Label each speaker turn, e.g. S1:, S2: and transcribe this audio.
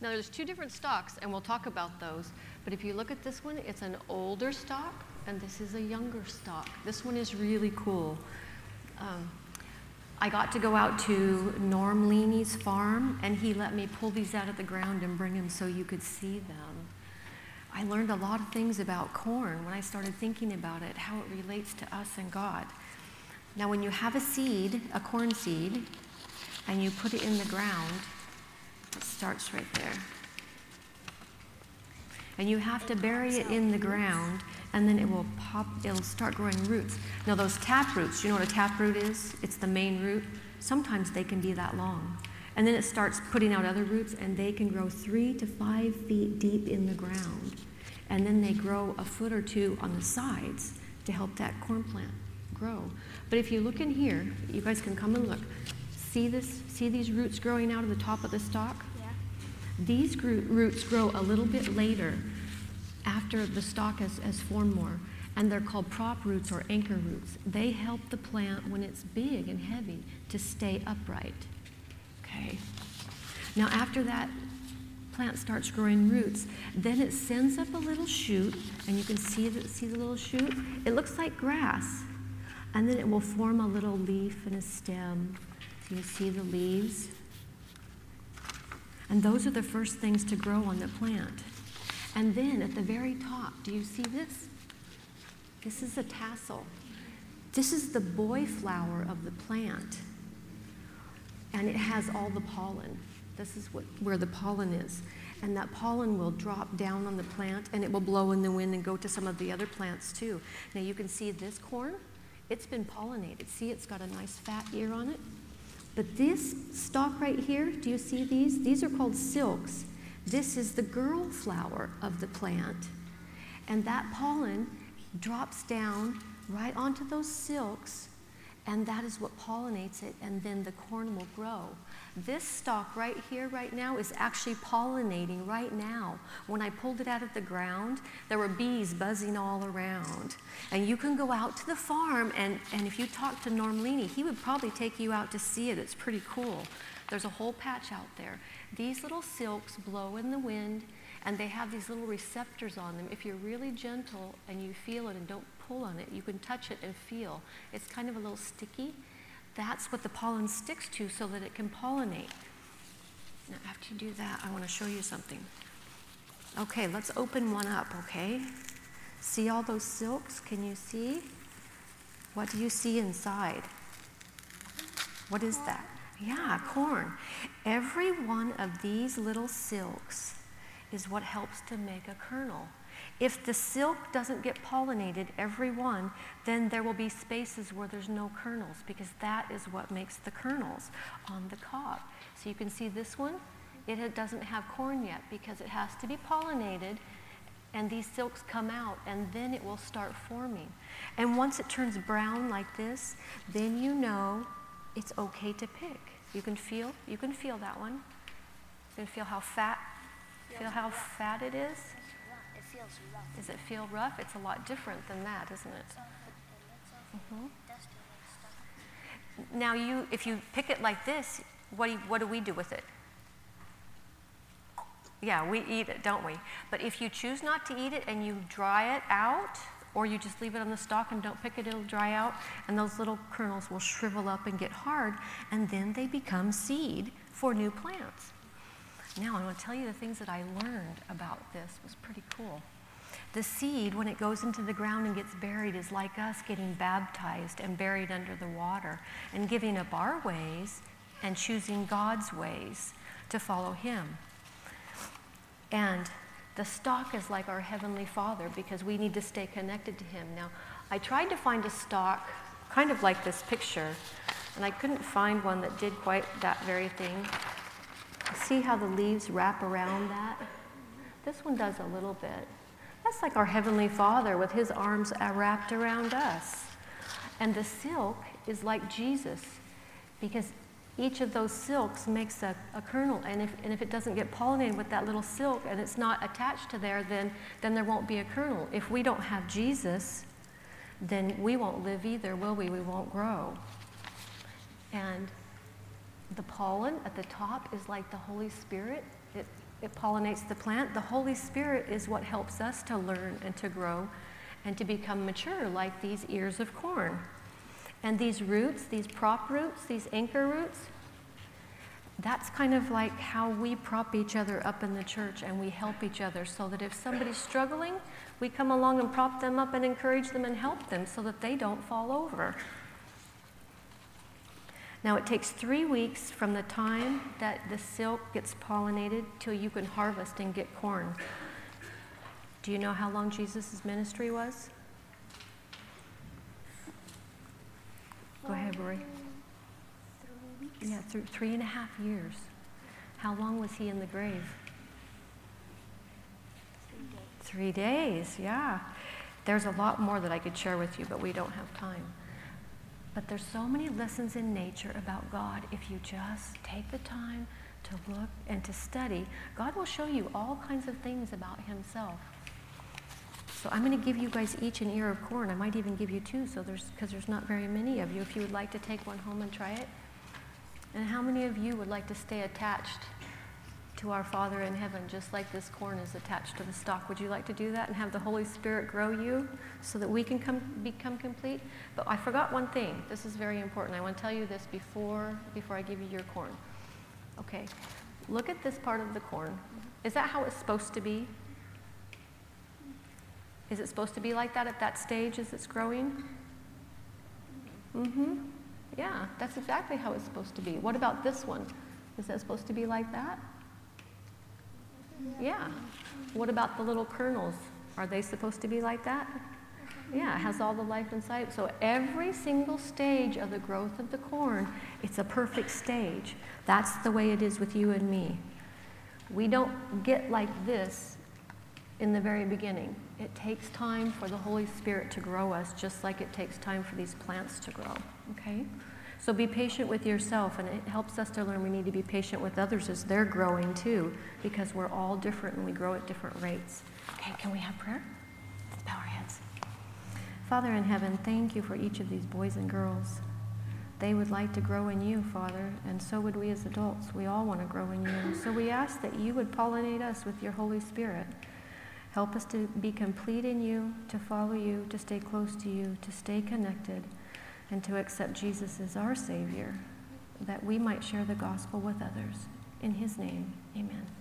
S1: Now there's two different stalks, and we'll talk about those. But if you look at this one, it's an older stalk, and this is a younger stalk. This one is really cool. I got to go out to Norm Leaney's farm, and he let me pull these out of the ground and bring them so you could see them. I learned a lot of things about corn when I started thinking about it, how it relates to us and God. Now, when you have a seed, a corn seed, and you put it in the ground, it starts right there. And you have to bury it in the ground, and then it'll start growing roots. Now those tap roots, you know what a tap root is? It's the main root. Sometimes they can be that long. And then it starts putting out other roots, and they can grow 3 to 5 feet deep in the ground. And then they grow a foot or two on the sides to help that corn plant grow. But if you look in here, you guys can come and look. See this? See these roots growing out of the top of the stalk?
S2: Yeah.
S1: These roots grow a little bit later after the stalk has formed more, and they're called prop roots or anchor roots. They help the plant when it's big and heavy to stay upright. Okay. Now after that plant starts growing roots, then it sends up a little shoot, and you can see the little shoot. It looks like grass, and then it will form a little leaf and a stem. So you see the leaves, and those are the first things to grow on the plant. And then at the very top, do you see this? This is a tassel. This is the boy flower of the plant. And it has all the pollen. This is where the pollen is. And that pollen will drop down on the plant, and it will blow in the wind and go to some of the other plants too. Now you can see this corn, it's been pollinated. See, it's got a nice fat ear on it. But this stalk right here, do you see these? These are called silks. This is the girl flower of the plant. And that pollen drops down right onto those silks, and that is what pollinates it, and then the corn will grow. This stalk right here, right now, is actually pollinating right now. When I pulled it out of the ground, there were bees buzzing all around. And you can go out to the farm, and if you talk to Norm Leaney, he would probably take you out to see it. It's pretty cool. There's a whole patch out there. These little silks blow in the wind, and they have these little receptors on them. If you're really gentle and you feel it and don't pull on it, you can touch it and feel. It's kind of a little sticky. That's what the pollen sticks to so that it can pollinate. Now, after you do that, I want to show you something. Okay, let's open one up, okay? See all those silks? Can you see? What do you see inside? What is that? Yeah, corn. Every one of these little silks is what helps to make a kernel. If the silk doesn't get pollinated, every one, then there will be spaces where there's no kernels, because that is what makes the kernels on the cob. So you can see this one, it doesn't have corn yet because it has to be pollinated, and these silks come out, and then it will start forming. And once it turns brown like this, then you know it's okay to pick. You can feel that one. You can feel how fat it is.
S2: It feels rough.
S1: Does it feel rough? It's a lot different than that, isn't it? Mm-hmm. Now, if you pick it like this, what do we do with it? Yeah, we eat it, don't we? But if you choose not to eat it and you dry it out, or you just leave it on the stalk and don't pick it, it'll dry out, and those little kernels will shrivel up and get hard, and then they become seed for new plants. Now, I want to tell you the things that I learned about this. It was pretty cool. The seed, when it goes into the ground and gets buried, is like us getting baptized and buried under the water and giving up our ways and choosing God's ways to follow Him. And the stalk is like our Heavenly Father because we need to stay connected to Him. Now, I tried to find a stalk kind of like this picture, and I couldn't find one that did quite that very thing. See how the leaves wrap around that? This one does a little bit. That's like our Heavenly Father with His arms wrapped around us. And the silk is like Jesus, because each of those silks makes a kernel, and if it doesn't get pollinated with that little silk and it's not attached to there, then there won't be a kernel. If we don't have Jesus, then we won't live either, will we? We won't grow. And the pollen at the top is like the Holy Spirit. it pollinates the plant. The Holy Spirit is what helps us to learn and to grow and to become mature, like these ears of corn. And these roots, these prop roots, these anchor roots, that's kind of like how we prop each other up in the church, and we help each other, so that if somebody's struggling, we come along and prop them up and encourage them and help them so that they don't fall over. Now, it takes 3 weeks from the time that the silk gets pollinated till you can harvest and get corn. Do you know how long Jesus' ministry was? Go ahead, Rory.
S2: 3 weeks.
S1: Yeah, 3.5 years. How long was he in the grave?
S2: 3 days.
S1: 3 days, yeah. There's a lot more that I could share with you, but we don't have time. But there's so many lessons in nature about God. If you just take the time to look and to study, God will show you all kinds of things about himself. So I'm going to give you guys each an ear of corn. I might even give you 2, because there's not very many of you. If you would like to take one home and try it. And how many of you would like to stay attached to our Father in heaven, just like this corn is attached to the stalk? Would you like to do that and have the Holy Spirit grow you so that we can become complete? But I forgot one thing. This is very important. I want to tell you this before I give you your corn. Okay, look at this part of the corn. Is that how it's supposed to be? Is it supposed to be like that at that stage as it's growing? Mm-hmm. Yeah, that's exactly how it's supposed to be. What about this one? Is that supposed to be like that? Yeah. What about the little kernels? Are they supposed to be like that? Yeah, it has all the life inside. So every single stage of the growth of the corn, it's a perfect stage. That's the way it is with you and me. We don't get like this in the very beginning. It takes time for the Holy Spirit to grow us, just like it takes time for these plants to grow, okay? So be patient with yourself, and it helps us to learn we need to be patient with others as they're growing too, because we're all different and we grow at different rates. Okay, can we have prayer? Let's bow our heads. Father in heaven, thank you for each of these boys and girls. They would like to grow in you, Father, and so would we as adults. We all want to grow in you. So we ask that you would pollinate us with your Holy Spirit. Help us to be complete in you, to follow you, to stay close to you, to stay connected, and to accept Jesus as our Savior, that we might share the gospel with others. In his name, amen.